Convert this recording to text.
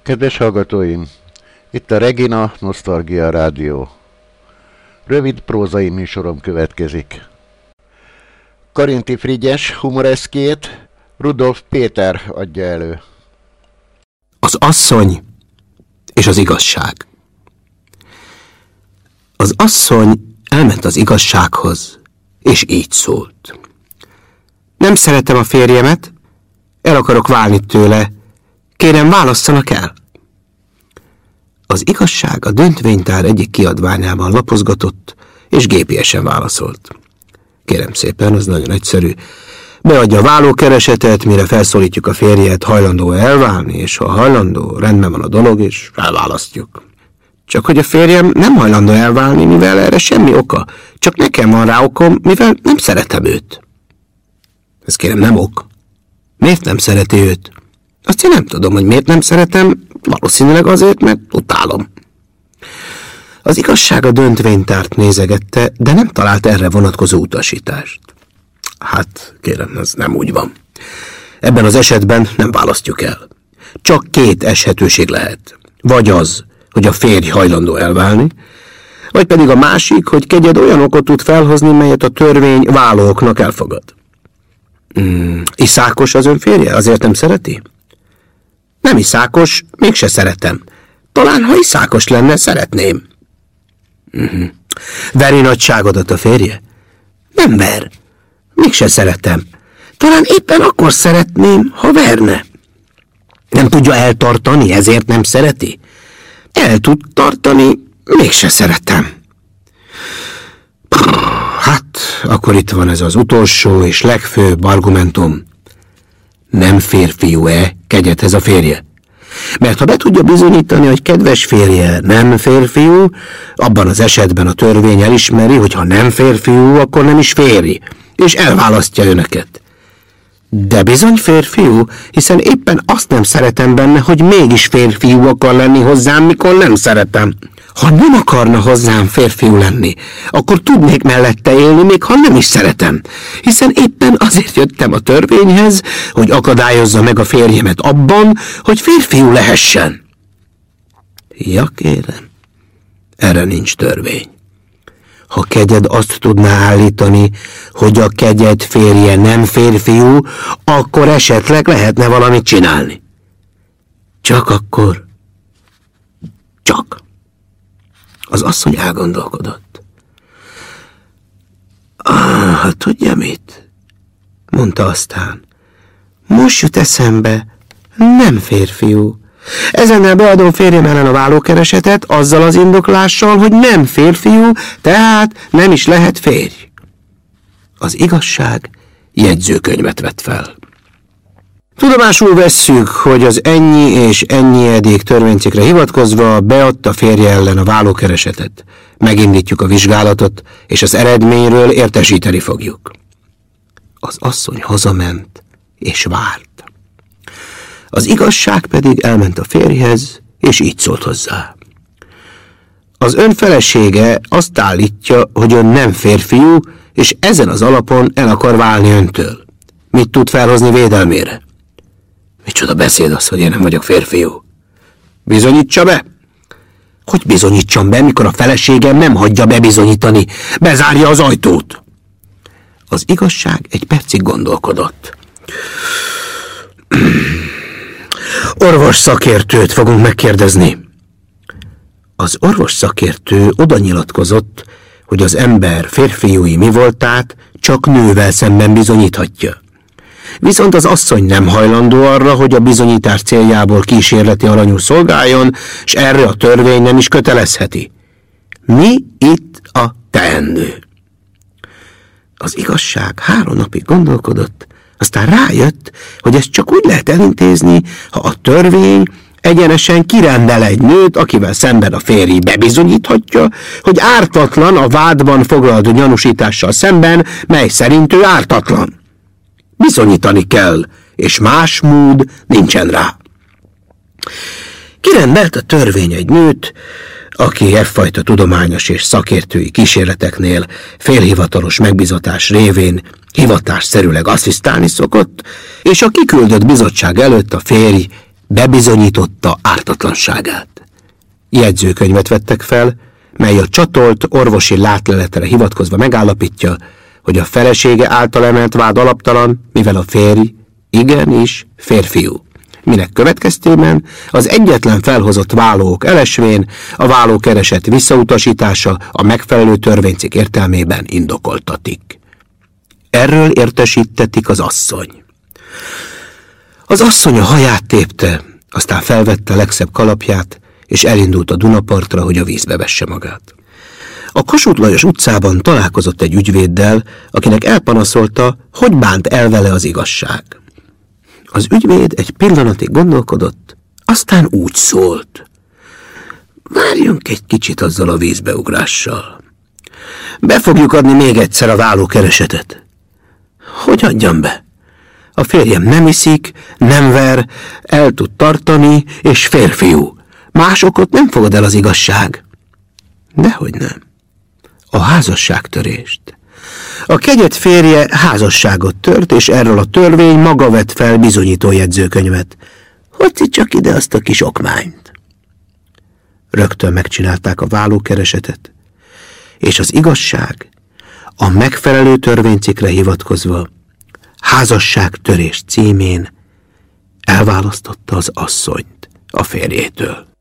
Kedves hallgatóim, itt a Regina Nosztalgia Rádió. Rövid prózai műsorom következik. Karinti Frigyes humoreszkét Rudolf Péter adja elő. Az asszony és az igazság. Az asszony elment az igazsághoz, és így szólt. Nem szeretem a férjemet, el akarok válni tőle, kérem, válasszanak el. Az igazság a döntvénytár egyik kiadványában lapozgatott, és gépiesen válaszolt. Kérem szépen, az nagyon egyszerű. Beadja a vállókeresetet, mire felszólítjuk a férjet, hajlandó elválni, és ha hajlandó, rendben van a dolog, és elválasztjuk. Csak hogy a férjem nem hajlandó elválni, mivel erre semmi oka, csak nekem van rá okom, mivel nem szeretem őt. Ez kérem nem ok. Miért nem szereti őt? Azt én nem tudom, hogy miért nem szeretem, valószínűleg azért, mert utálom. Az igazság a döntvénytárt nézegette, de nem talált erre vonatkozó utasítást. Hát, kérem, ez nem úgy van. Ebben az esetben nem választjuk el. Csak két eshetőség lehet. Vagy az, hogy a férj hajlandó elválni, vagy pedig a másik, hogy kegyed olyan okot tud felhozni, melyet a törvény vállóknak elfogad. Iszákos az ön férje? Azért nem szereti? Nem iszákos, mégse szeretem. Talán, ha iszákos lenne, szeretném. Veri nagyságodat a férje? Nem ver. Mégse szeretem. Talán éppen akkor szeretném, ha verne. Nem tudja eltartani, ezért nem szereti? El tud tartani, mégse szeretem. Hát, akkor itt van ez az utolsó és legfőbb argumentum. Nem férfiú-e kegyedhez a férje? Mert ha be tudja bizonyítani, hogy kedves férje nem férfiú, abban az esetben a törvény elismeri, hogy ha nem férfiú, akkor nem is férj, és elválasztja önöket. De bizony férfiú, hiszen éppen azt nem szeretem benne, hogy mégis férfiú akar lenni hozzám, mikor nem szeretem. Ha nem akarna hozzám férfiú lenni, akkor tudnék mellette élni, még ha nem is szeretem. Hiszen éppen azért jöttem a törvényhez, hogy akadályozza meg a férjemet abban, hogy férfiú lehessen. Ja, kérem, erre nincs törvény. Ha kegyed azt tudná állítani, hogy a kegyed férje nem férfiú, akkor esetleg lehetne valamit csinálni. Csak akkor. Csak. Az asszony elgondolkodott. Hát tudja mit? Mondta aztán. Most jut eszembe, nem férfiú. Ezennel beadom férjem ellen a vállókeresetet, azzal az indoklással, hogy nem férfiú, tehát nem is lehet férj. Az igazság jegyzőkönyvet vett fel. Tudomásul vesszük, hogy az ennyi és ennyi eddig törvénycikkre hivatkozva beadta férje ellen a vállókeresetet. Megindítjuk a vizsgálatot, és az eredményről értesíteni fogjuk. Az asszony hazament, és várt. Az igazság pedig elment a férjhez, és így szólt hozzá. Az ön felesége azt állítja, hogy ön nem férfiú, és ezen az alapon el akar válni öntől. Mit tud felhozni védelmére? Micsoda beszéd az, hogy én nem vagyok férfiú? Bizonyítsa be! Hogy bizonyítsam be, mikor a feleségem nem hagyja bebizonyítani? Bezárja az ajtót! Az igazság egy percig gondolkodott. Orvos szakértőt fogunk megkérdezni. Az orvos szakértő oda nyilatkozott, hogy az ember férfiúi mi voltát csak nővel szemben bizonyíthatja. Viszont az asszony nem hajlandó arra, hogy a bizonyítás céljából kísérleti alanyú szolgáljon, és erre a törvény nem is kötelezheti. Mi itt a teendő? Az igazság 3 napig gondolkodott, aztán rájött, hogy ezt csak úgy lehet elintézni, ha a törvény egyenesen kirendel egy nőt, akivel szemben a férj bebizonyíthatja, hogy ártatlan a vádban foglalt gyanúsítással szemben, mely szerint ő ártatlan. Bizonyítani kell, és más mód nincsen rá. Kirendelt a törvény egy nőt, aki effajta tudományos és szakértői kísérleteknél félhivatalos megbizatás révén hivatásszerűleg asszisztálni szokott, és a kiküldött bizottság előtt a férj bebizonyította ártatlanságát. Jegyzőkönyvet vettek fel, mely a csatolt orvosi látleletre hivatkozva megállapítja, hogy a felesége által emelt vád alaptalan, mivel a férj igenis férfiú. Minek következtében az egyetlen felhozott vállóok elesvén a vállókereset visszautasítása a megfelelő törvénycikk értelmében indokoltatik. Erről értesítetik az asszony. Az asszony a haját tépte, aztán felvette a legszebb kalapját, és elindult a Dunapartra, hogy a vízbe vesse magát. A Kossuth Lajos utcában találkozott egy ügyvéddel, akinek elpanaszolta, hogy bánt el vele az igazság. Az ügyvéd egy pillanatig gondolkodott, aztán úgy szólt: várjunk egy kicsit azzal a vízbeugrással. Be fogjuk adni még egyszer a vállókeresetet. Hogy adjam be? A férjem nem iszik, nem ver, el tud tartani, és férfiú. Másokot nem fogad el az igazság. Dehogy nem. A házasságtörést. A kegyed férje házasságot tört, és erről a törvény maga vett fel bizonyító jegyzőkönyvet. Hoci csak ide azt a kis okmányt. Rögtön megcsinálták a vállókeresetet, és az igazság a megfelelő törvénycikkre hivatkozva házasságtörés címén elválasztotta az asszonyt a férjétől.